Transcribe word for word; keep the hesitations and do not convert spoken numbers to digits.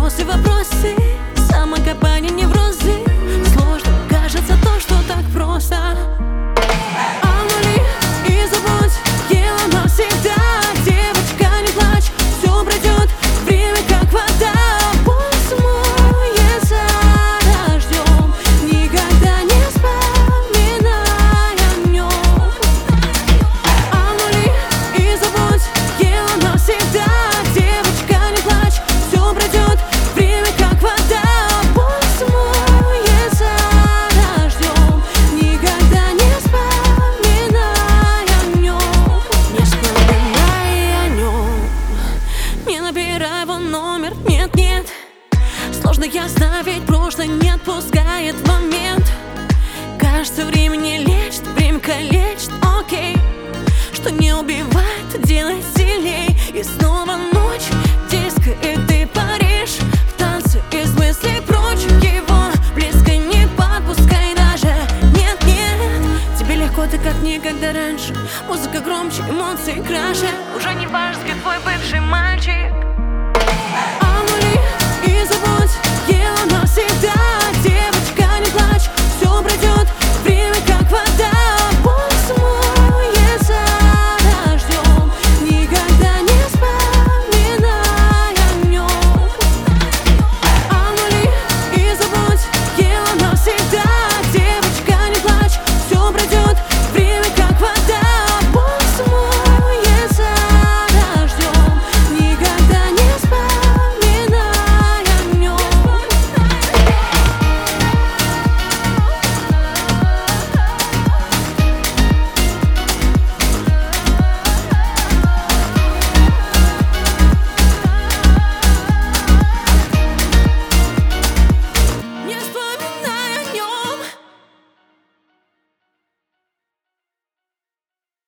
Вопросы, вопросы, самокопание, неврозы. Сложно кажется то, что так просто. Обнули и забудь, ела навсегда. Девочка, не плачь, все пройдет, время как вода. Пусть смоется дождем, никогда не вспоминай о нем. Обнули и забудь, ела навсегда. Девочка, не плачь, все пройдет, время как вода. Пусть смоется дождем, никогда не вспоминай о нем. Не вспоминай о нем, не набирай его номер, нет, нет. Сложно я знаю, ведь прошлое не отпускает в момент. Кажется, время не лечит, время калечит, окей. Что не убивает, делает сильней. И снова ночь, диско, и ты поешь.